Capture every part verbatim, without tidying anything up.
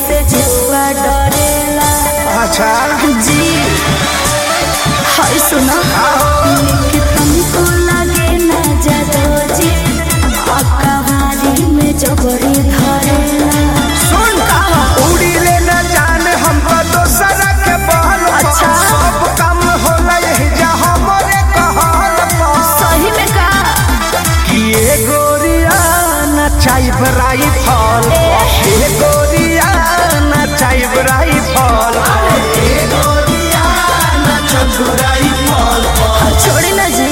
से जुआ डरेला। अच्छा जी हाय सुना तुमको लगे ना जादो जी अकबारी में जबरी धरेला। सुन उड़ी ले न जान हम तो दोसर के बहल। अच्छा सब काम होला यही जा हमरे कहल। सही में का कि ए गोरिया नचाई बराई फल। ए गोरिया नचाई बराई फल। ए गोरिया नचाई बराई फल। छोड़ी ना जी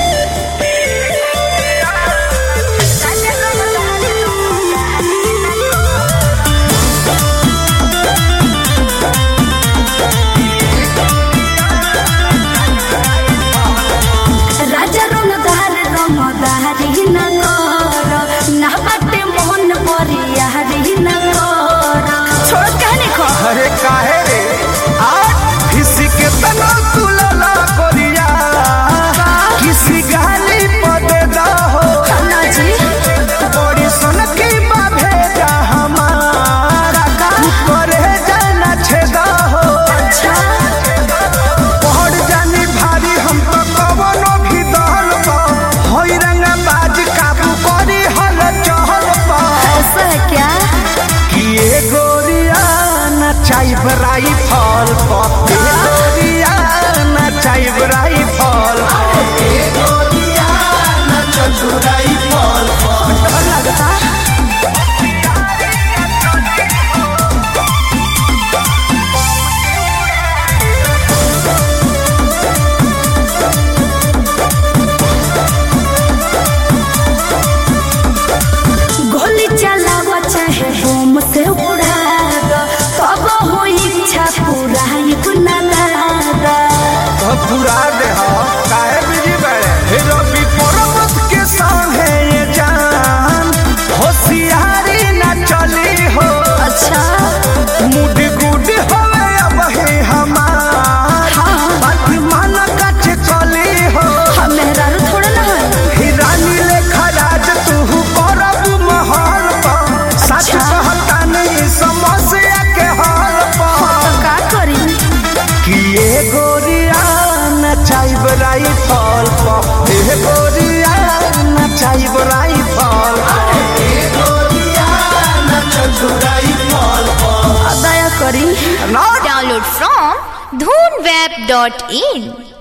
राजा रंग धार रंग धारी न कर ना बाटे मोहन परिया हरी न कर। छोड़ कहने को अरे काहे रे आज किसी के तना तुलला गोरिया किसी गाली पदे दा हो ना जी बड़ी सन की बा भेजा हमारा तू करे जाना छेदा हो। अच्छा पहड़ जानी भारी हम तो कवनो भी दहल पा होई रंगा बाज काबू करी हल चहल पा। ऐसा है क्या कि ए गोरिया नचाई बराई फल पा। ए गोरिया नचाई बराई फल। ए गोरिया नचाई बराई फल पा। डर लगता गोली चलावा चाहे बम से उड़ा दो तब हो इच्छा पूरा इतना दादा। तो पूरा दे हो काहे बिजी बड़े रवि पर्वत के संग है ये जान होशियारी न चली हो। अच्छा मुड गुड होवे अब है हमार बात मन कच चली हो। हम मेहरारू थोड़ा ना है। हिरानी ले खराज तू करब महल पा। सच कहता नहीं समस्या के हल पा। तो का करी कि ए गोरिया नचाई बराई फल पा। ए गोरिया नचाई बराई फल। ए गोरिया नचाई बराई फल पा। दया करी। ना Download from dhoonweb dot in